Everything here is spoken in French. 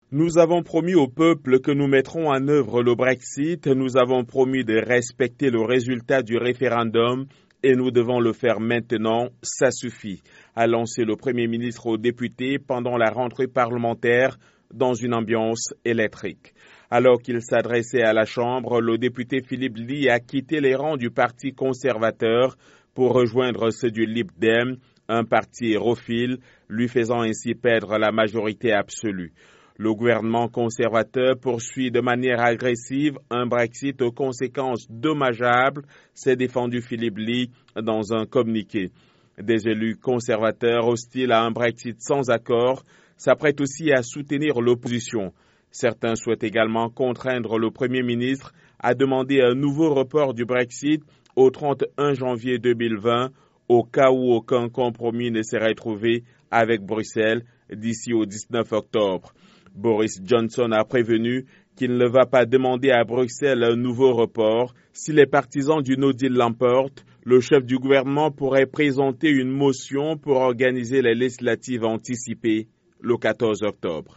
Nous avons promis au peuple que nous mettrons en œuvre le Brexit, nous avons promis de respecter le résultat du référendum et nous devons le faire maintenant, ça suffit, a lancé le Premier ministre aux députés pendant la rentrée parlementaire dans une ambiance électrique. Alors qu'il s'adressait à la Chambre, le député Philippe Ly a quitté les rangs du Parti conservateur pour rejoindre ceux du Lib Dem, un parti hérophile, lui faisant ainsi perdre la majorité absolue. Le gouvernement conservateur poursuit de manière agressive un Brexit aux conséquences dommageables, s'est défendu Philippe Ly dans un communiqué. Des élus conservateurs hostiles à un Brexit sans accord s'apprêtent aussi à soutenir l'opposition. Certains souhaitent également contraindre le Premier ministre à demander un nouveau report du Brexit au 31 janvier 2020, au cas où aucun compromis ne serait trouvé avec Bruxelles d'ici au 19 octobre. Boris Johnson a prévenu qu'il ne va pas demander à Bruxelles un nouveau report. Si les partisans du No Deal l'emportent, le chef du gouvernement pourrait présenter une motion pour organiser les législatives anticipées le 14 octobre.